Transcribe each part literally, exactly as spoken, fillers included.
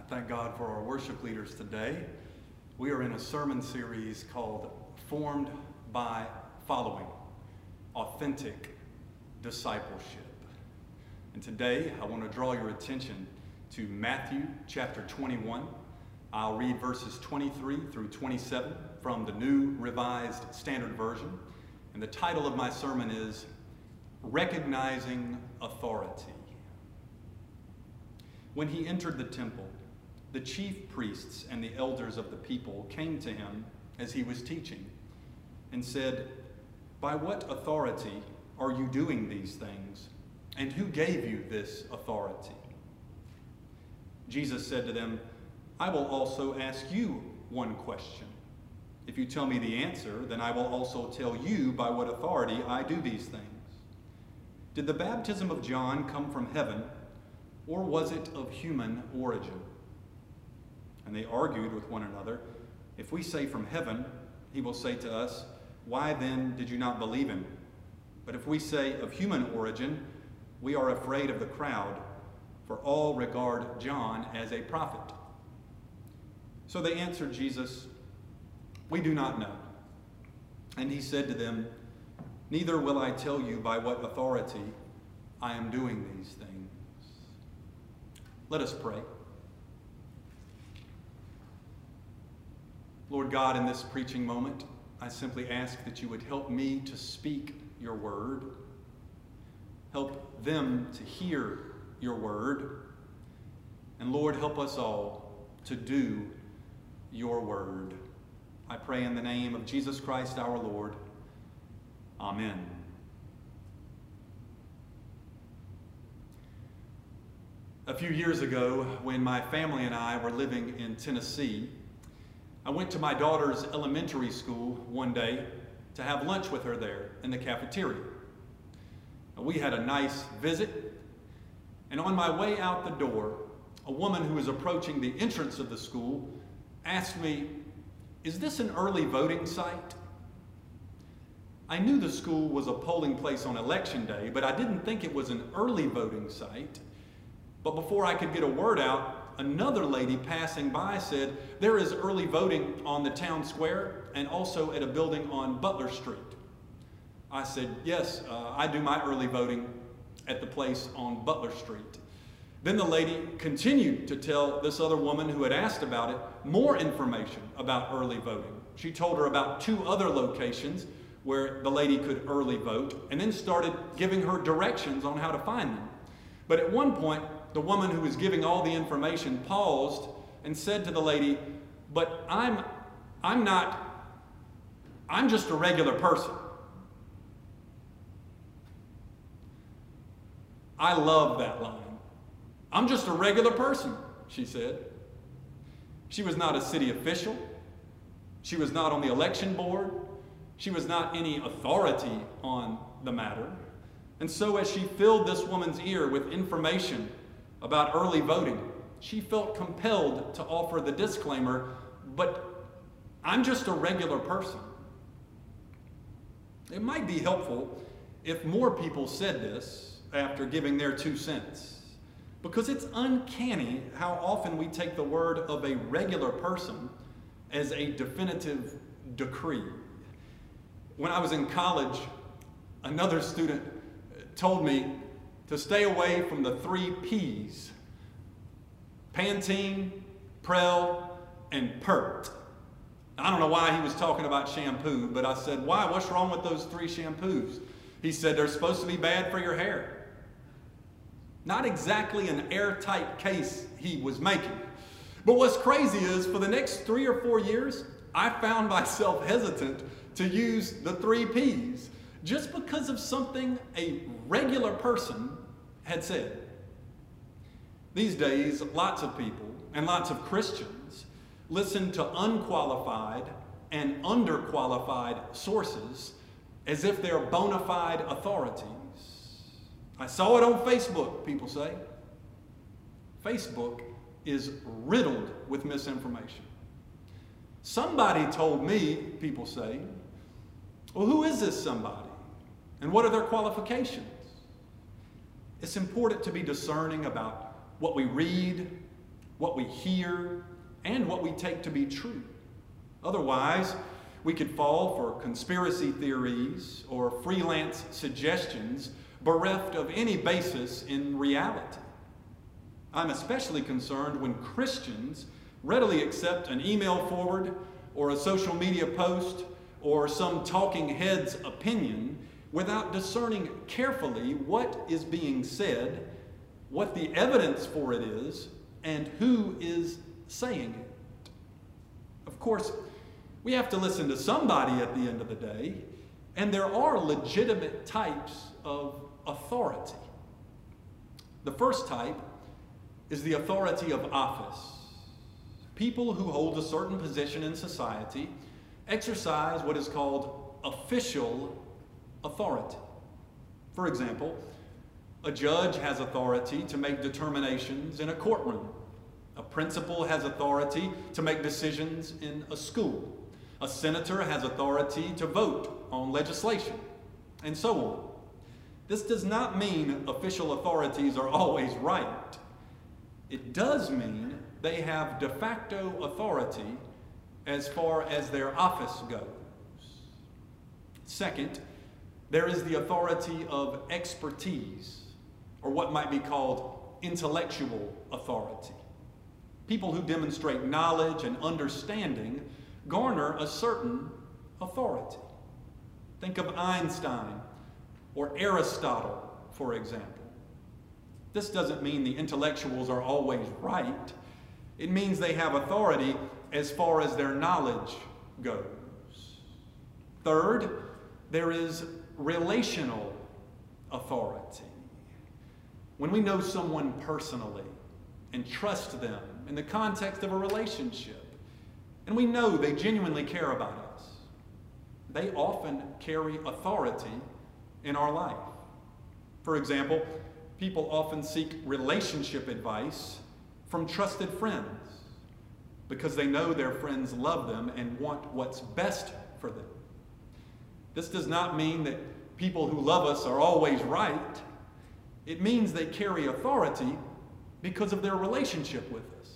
Thank God for our worship leaders today. We are in a sermon series called Formed by Following, Authentic Discipleship. And today I want to draw your attention to Matthew chapter twenty-one. I'll read verses twenty-three through twenty-seven from the New Revised Standard Version. And the title of my sermon is Recognizing Authority. When he entered the temple, the chief priests and the elders of the people came to him as he was teaching and said, "By what authority are you doing these things? And who gave you this authority?" Jesus said to them, "I will also ask you one question. If you tell me the answer, then I will also tell you by what authority I do these things. Did the baptism of John come from heaven, or was it of human origin?" And they argued with one another. "If we say from heaven, he will say to us, 'Why then did you not believe him?' But if we say of human origin, we are afraid of the crowd, for all regard John as a prophet." So they answered Jesus, "We do not know." And he said to them, "Neither will I tell you by what authority I am doing these things." Let us pray. Lord God, in this preaching moment, I simply ask that you would help me to speak your word. Help them to hear your word. And Lord, help us all to do your word. I pray in the name of Jesus Christ our Lord. Amen. A few years ago, when my family and I were living in Tennessee, I went to my daughter's elementary school one day to have lunch with her there in the cafeteria. We had a nice visit, and on my way out the door, a woman who was approaching the entrance of the school asked me, "Is this an early voting site?" I knew the school was a polling place on election day, but I didn't think it was an early voting site. But before I could get a word out, another lady passing by said, "There is early voting on the town square and also at a building on Butler Street." I said, "Yes, uh, I do my early voting at the place on Butler Street." Then the lady continued to tell this other woman who had asked about it more information about early voting. She told her about two other locations where the lady could early vote, and then started giving her directions on how to find them. But at one point, the woman who was giving all the information paused and said to the lady, "But I'm, I'm not, I'm just a regular person." I love that line. "I'm just a regular person," she said. She was not a city official. She was not on the election board. She was not any authority on the matter. And so as she filled this woman's ear with information about early voting, she felt compelled to offer the disclaimer, "But I'm just a regular person." It might be helpful if more people said this after giving their two cents, because it's uncanny how often we take the word of a regular person as a definitive decree. When I was in college, another student told me to stay away from the three P's: Pantene, Prel, and Pert. I don't know why he was talking about shampoo, but I said, "Why? What's wrong with those three shampoos?" He said, "They're supposed to be bad for your hair." Not exactly an airtight case he was making. But what's crazy is, for the next three or four years, I found myself hesitant to use the three P's, just because of something a regular person had said. These days, lots of people and lots of Christians listen to unqualified and underqualified sources as if they're bona fide authorities. "I saw it on Facebook," people say. Facebook is riddled with misinformation. "Somebody told me," people say. Well, who is this somebody? And what are their qualifications? It's important to be discerning about what we read, what we hear, and what we take to be true. Otherwise, we could fall for conspiracy theories or freelance suggestions bereft of any basis in reality. I'm especially concerned when Christians readily accept an email forward or a social media post or some talking head's opinion without discerning carefully what is being said, what the evidence for it is, and who is saying it. Of course, we have to listen to somebody at the end of the day, and there are legitimate types of authority. The first type is the authority of office. People who hold a certain position in society exercise what is called official authority. For example, a judge has authority to make determinations in a courtroom. A principal has authority to make decisions in a school. A senator has authority to vote on legislation, and so on. This does not mean official authorities are always right. It does mean they have de facto authority as far as their office goes. Second, there is the authority of expertise, or what might be called intellectual authority. People who demonstrate knowledge and understanding garner a certain authority. Think of Einstein or Aristotle, for example. This doesn't mean the intellectuals are always right. It means they have authority as far as their knowledge goes. Third, there is relational authority. When we know someone personally and trust them in the context of a relationship, and we know they genuinely care about us, they often carry authority in our life. For example, people often seek relationship advice from trusted friends because they know their friends love them and want what's best for them. This does not mean that people who love us are always right. It means they carry authority because of their relationship with us.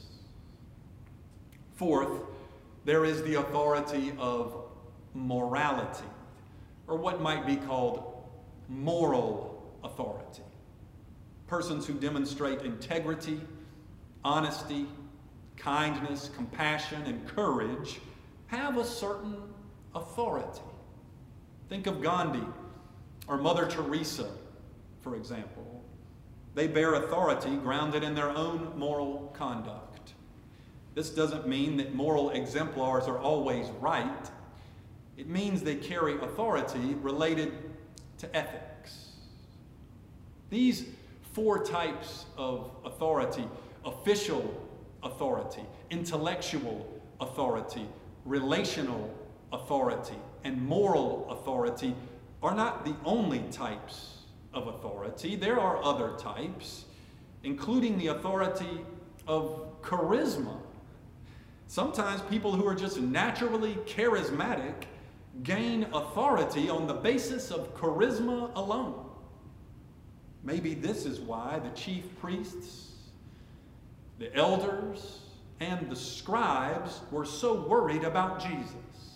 Fourth, there is the authority of morality, or what might be called moral authority. Persons who demonstrate integrity, honesty, kindness, compassion, and courage have a certain authority. Think of Gandhi or Mother Teresa, for example. They bear authority grounded in their own moral conduct. This doesn't mean that moral exemplars are always right. It means they carry authority related to ethics. These four types of authority, official authority, intellectual authority, relational authority, and moral authority, are not the only types of authority. There are other types, including the authority of charisma. Sometimes people who are just naturally charismatic gain authority on the basis of charisma alone. Maybe this is why the chief priests, the elders, and the scribes were so worried about Jesus.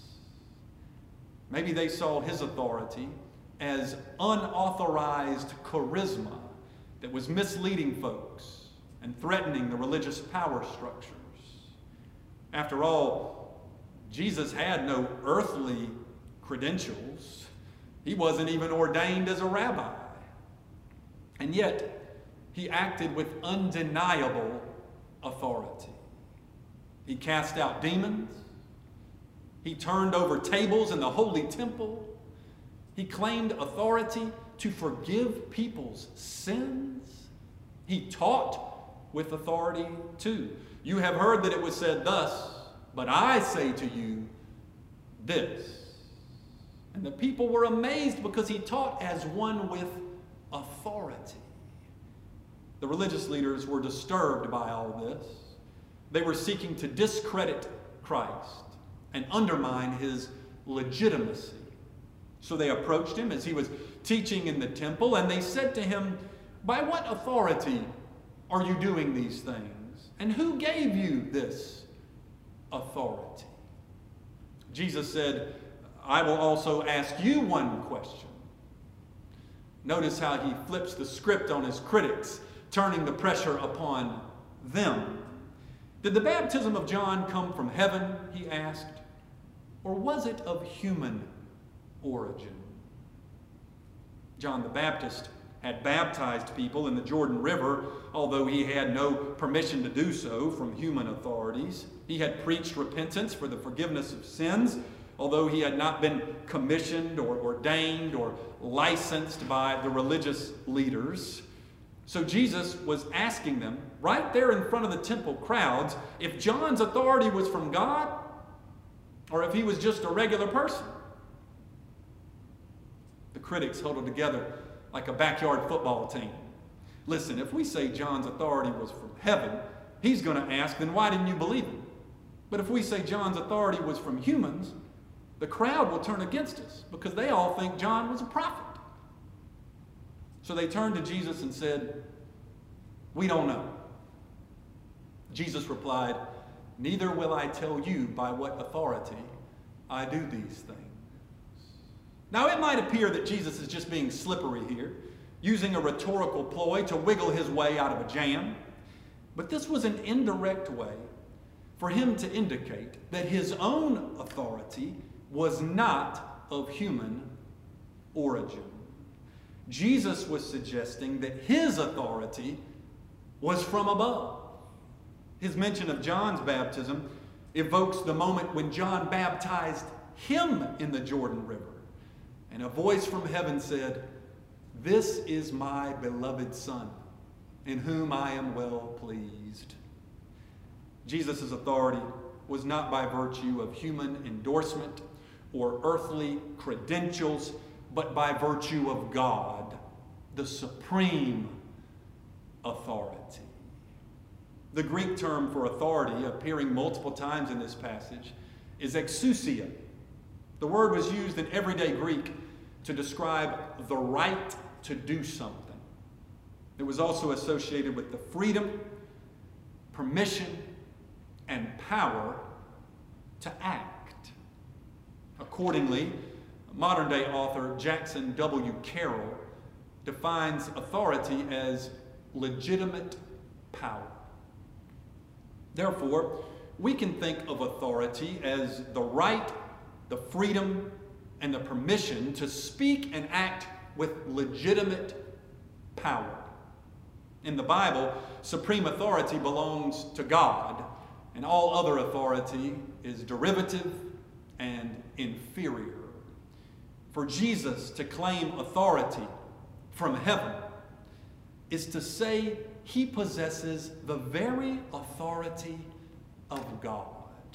Maybe they saw his authority as unauthorized charisma that was misleading folks and threatening the religious power structures. After all, Jesus had no earthly credentials. He wasn't even ordained as a rabbi. And yet, he acted with undeniable authority. He cast out demons. He turned over tables in the holy temple. He claimed authority to forgive people's sins. He taught with authority too. You have heard that it was said thus, but I say to you this. And the people were amazed because he taught as one with authority. The religious leaders were disturbed by all this. They were seeking to discredit Christ and undermine his legitimacy. So they approached him as he was teaching in the temple, and they said to him, "By what authority are you doing these things? And who gave you this authority? Jesus said, I will also ask you one question. Notice how he flips the script on his critics, turning the pressure upon them. Did the baptism of John come from heaven, he asked, or was it of human origin? John the Baptist had baptized people in the Jordan River, although he had no permission to do so from human authorities. He had preached repentance for the forgiveness of sins, although he had not been commissioned or ordained or licensed by the religious leaders. So Jesus was asking them, right there in front of the temple crowds, if John's authority was from God or if he was just a regular person. The critics huddled together like a backyard football team. Listen, if we say John's authority was from heaven, he's going to ask, then why didn't you believe him? But if we say John's authority was from humans, the crowd will turn against us because they all think John was a prophet. So they turned to Jesus and said, we don't know. Jesus replied, neither will I tell you by what authority I do these things. Now it might appear that Jesus is just being slippery here, using a rhetorical ploy to wiggle his way out of a jam. But this was an indirect way for him to indicate that his own authority was not of human origin. Jesus was suggesting that his authority was from above. His mention of John's baptism evokes the moment when John baptized him in the Jordan River. And a voice from heaven said, this is my beloved Son, in whom I am well pleased. Jesus' authority was not by virtue of human endorsement or earthly credentials, but by virtue of God, the supreme authority. The Greek term for authority, appearing multiple times in this passage, is exousia. The word was used in everyday Greek to describe the right to do something. It was also associated with the freedom, permission, and power to act. Accordingly, modern-day author Jackson W. Carroll defines authority as legitimate power. Therefore, we can think of authority as the right, the freedom, and the permission to speak and act with legitimate power. In the Bible, supreme authority belongs to God, and all other authority is derivative and inferior. For Jesus to claim authority from heaven is to say he possesses the very authority of God.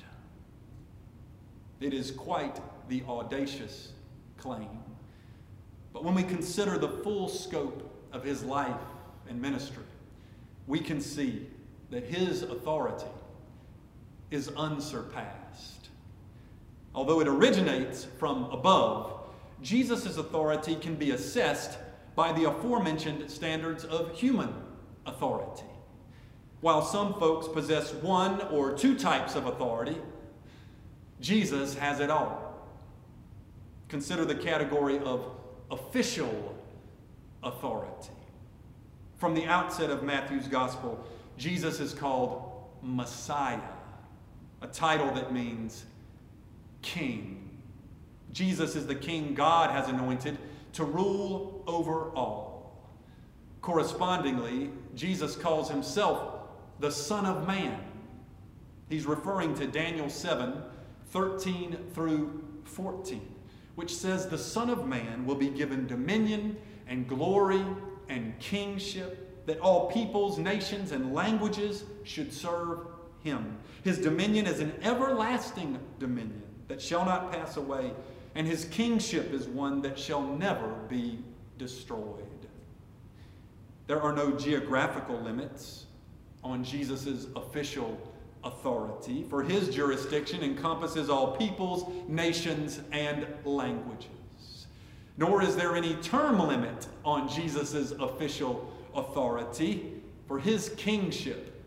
It is quite the audacious claim. But when we consider the full scope of his life and ministry, we can see that his authority is unsurpassed. Although it originates from above, Jesus' authority can be assessed by the aforementioned standards of human authority. While some folks possess one or two types of authority, Jesus has it all. Consider the category of official authority. From the outset of Matthew's gospel, Jesus is called Messiah, a title that means king. Jesus is the king God has anointed to rule over all. Correspondingly, Jesus calls himself the Son of Man. He's referring to Daniel seven, thirteen through fourteen, which says the Son of Man will be given dominion and glory and kingship, that all peoples, nations, and languages should serve him. His dominion is an everlasting dominion that shall not pass away, and his kingship is one that shall never be destroyed. There are no geographical limits on Jesus' official authority, for his jurisdiction encompasses all peoples, nations, and languages. Nor is there any term limit on Jesus' official authority, for his kingship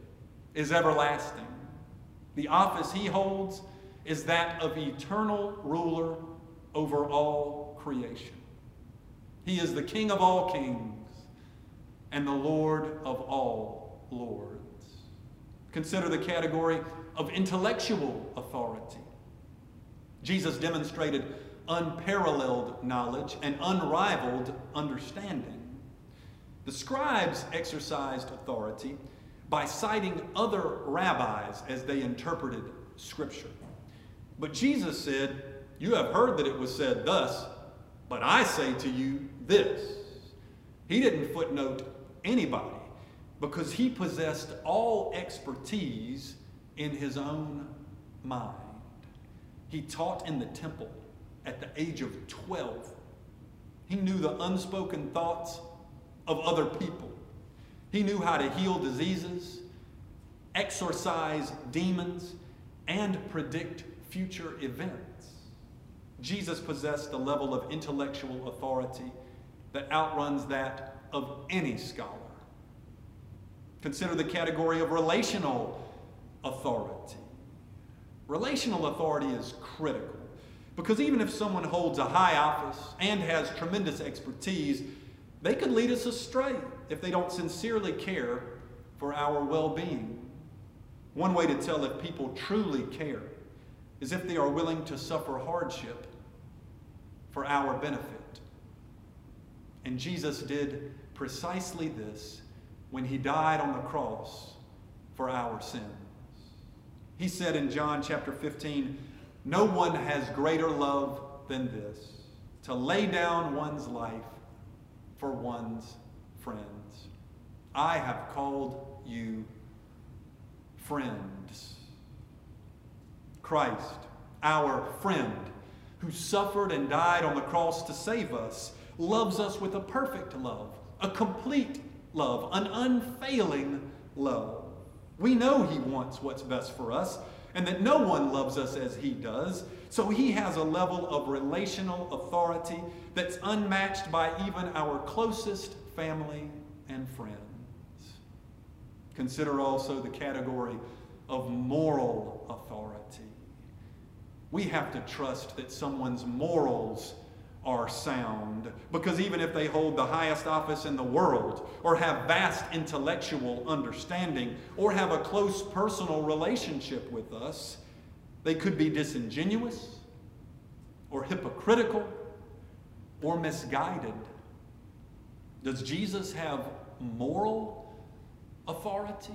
is everlasting. The office he holds is that of eternal ruler over all creation. He is the King of all kings and the Lord of all lords. Consider the category of intellectual authority. Jesus demonstrated unparalleled knowledge and unrivaled understanding. The scribes exercised authority by citing other rabbis as they interpreted Scripture. But Jesus said, "You have heard that it was said thus, but I say to you this." He didn't footnote anybody because he possessed all expertise in his own mind. He taught in the temple at the age of twelve. He knew the unspoken thoughts of other people. He knew how to heal diseases, exorcise demons, and predict future events. Jesus possessed a level of intellectual authority that outruns that of any scholar. Consider the category of relational authority. Relational authority is critical because even if someone holds a high office and has tremendous expertise, they could lead us astray if they don't sincerely care for our well-being. One way to tell if people truly care is if they are willing to suffer hardship for our benefit. And Jesus did precisely this when he died on the cross for our sins. He said in John chapter fifteen, "No one has greater love than this, to lay down one's life for one's friends. I have called you friends." Christ, our friend, who suffered and died on the cross to save us, loves us with a perfect love, a complete love, an unfailing love. We know he wants what's best for us and that no one loves us as he does, so he has a level of relational authority that's unmatched by even our closest family and friends. Consider also the category of moral authority. We have to trust that someone's morals are sound, because even if they hold the highest office in the world, or have vast intellectual understanding, or have a close personal relationship with us, they could be disingenuous, or hypocritical, or misguided. Does Jesus have moral authority?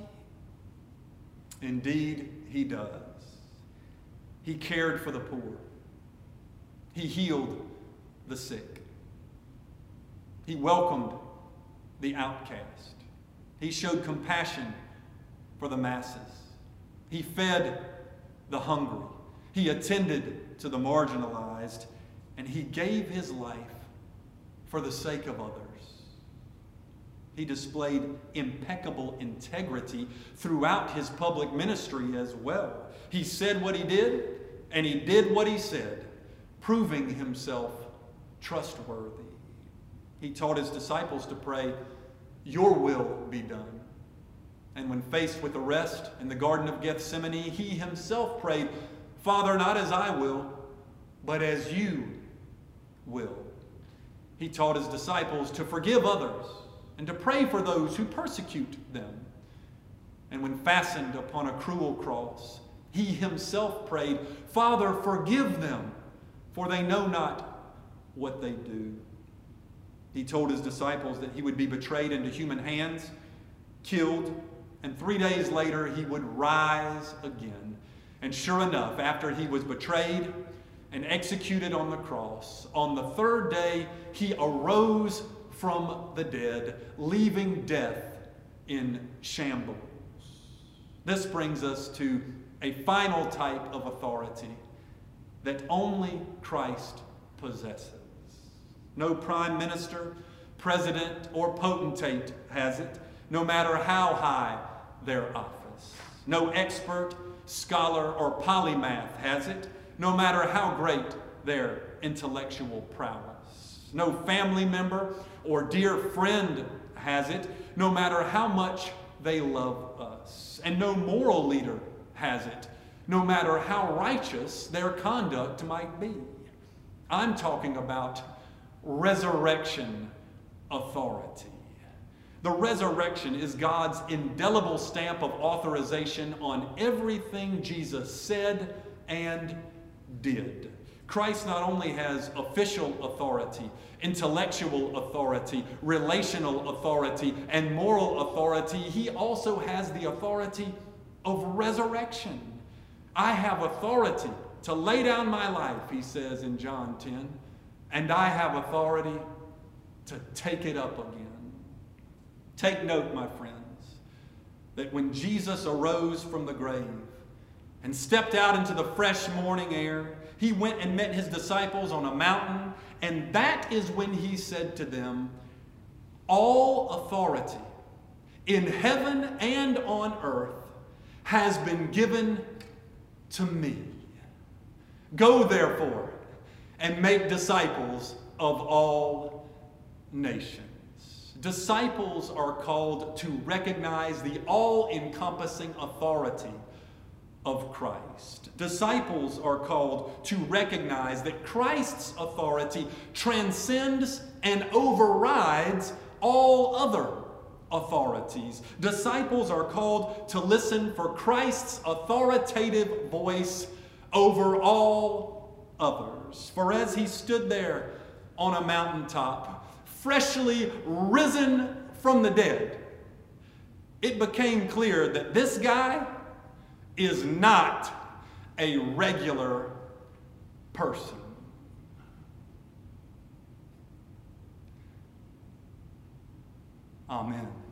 Indeed, he does. He cared for the poor. He healed the sick. He welcomed the outcast. He showed compassion for the masses. He fed the hungry. He attended to the marginalized, and he gave his life for the sake of others. He displayed impeccable integrity throughout his public ministry as well. He said what he did, and he did what he said, proving himself trustworthy. He taught his disciples to pray, "Your will be done." And when faced with arrest in the Garden of Gethsemane, he himself prayed, "Father, not as I will, but as you will." He taught his disciples to forgive others and to pray for those who persecute them. And when fastened upon a cruel cross, he himself prayed, "Father, forgive them, for they know not what they do." He told his disciples that he would be betrayed into human hands, killed, and three days later he would rise again. And sure enough, after he was betrayed and executed on the cross, on the third day he arose from the dead, leaving death in shambles. This brings us to a final type of authority that only Christ possesses. No prime minister, president, or potentate has it, no matter how high their office. No expert, scholar, or polymath has it, no matter how great their intellectual prowess. No family member or dear friend has it, no matter how much they love us. us, and no moral leader has it, no matter how righteous their conduct might be. I'm talking about resurrection authority. The resurrection is God's indelible stamp of authorization on everything Jesus said and did. Christ not only has official authority, intellectual authority, relational authority, and moral authority, he also has the authority of resurrection. I have authority to lay down my life, he says in John ten, and I have authority to take it up again. Take note, my friends, that when Jesus arose from the grave and stepped out into the fresh morning air, he went and met his disciples on a mountain, and that is when he said to them, "All authority in heaven and on earth has been given to me. Go, therefore, and make disciples of all nations." Disciples are called to recognize the all-encompassing authority of Christ. Disciples are called to recognize that Christ's authority transcends and overrides all other authorities. Disciples are called to listen for Christ's authoritative voice over all others. For as he stood there on a mountaintop, freshly risen from the dead, it became clear that this guy is not a regular person. Amen.